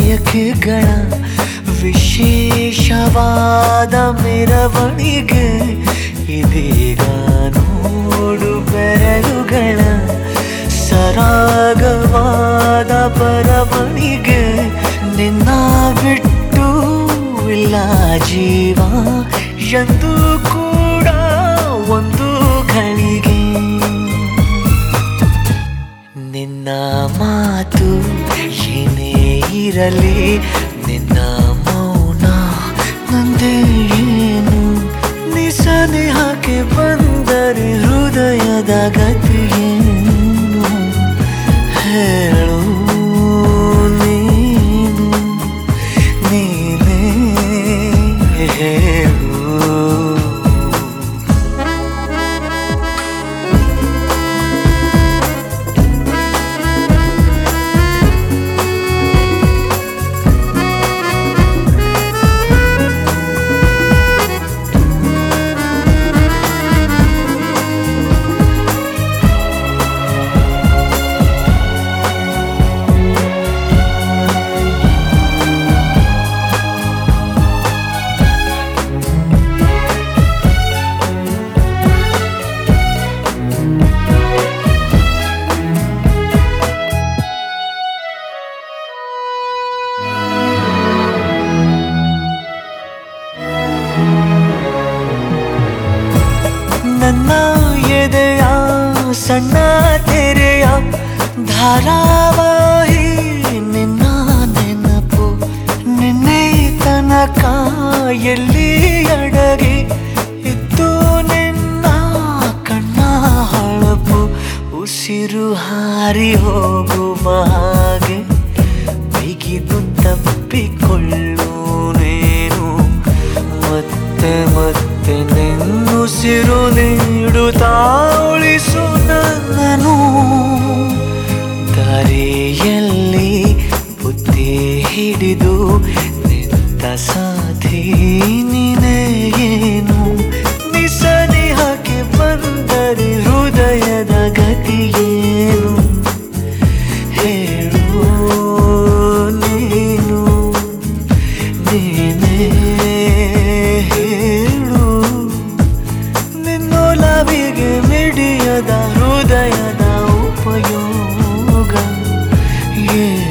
ಬಯಕೆಗಳ ವಿಶೇಷವಾದ ಮೆರವಣಿಗೆ ಇದೀಗ ನೋಡು ಬೆರಳುಗಳ ಸರಾಗವಾದ ಬರವಣಿಗೆ ನಿನ್ನ ಬಿಟ್ಟು ಇಲ್ಲ ಜೀವ ಎಂದು ಕೂಡ ಒಂದು ಘಳಿಗೆ ನಿನ್ನ ಮಾತು ಏನೇ ಇರಲಿ ನಿನ್ನ ಮೌನ ನಂದೇ ಏನು ನಿಸನಿಹಕ್ಕೆ ಬಂದರೆ ಹೃದಯದ ಗತಿಯೇನು ಹೇಳು ನೀನು ನೀನೇ ಹೇಳು ನನ್ನ ಎದೆಯ ಸಣ್ಣ ತೆರೆಯ ಧಾರಾವಾಹಿ ನಿನ್ನ ನೆನಪು ನಿನ್ನೆ ತನಕ ಎಲ್ಲಿ ಅಡಗಿ ಇತ್ತು ನಿನ್ನ ಕಣ್ಣ ಹೊಳಪು ಉಸಿರು ಹಾರಿ ಹೋಗುವ ಹಾಗೆ ಬಿಗಿದು ತಪ್ಪಿಕೊಳ್ಳು ನೀನು ಮತ್ತೆ ಮತ್ತೆ ನಿನ್ನುಸಿರು ನೀಡುತ್ತಾ ಉಳಿಸು ನನ್ನನು ದಾರಿಯಲ್ಲಿ ಬುದ್ಧಿ ಹಿಡಿದು ನಿಂತ ಸಾಥಿ ನೀನೇ ಏನು ನಿಸನಿಹಕ್ಕೆ ಬಂದರೆ ಹೃದಯದ ಗತಿಯೇನು ಹೇಳು ನೀನು ನೀನೇ ಹೇಳು ನಿನ್ನೊಲವಿಗೆ ಮಿಡಿಯದ ಹೃದಯದ ಉಪಯೋಗ